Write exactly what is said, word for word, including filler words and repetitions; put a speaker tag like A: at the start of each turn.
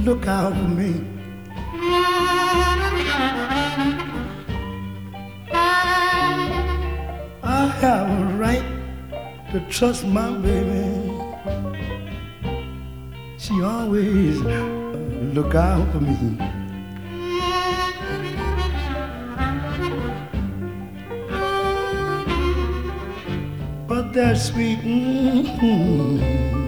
A: look out for me. I have a right to trust my baby. She always uh, look out for me. But that sweet mm-hmm,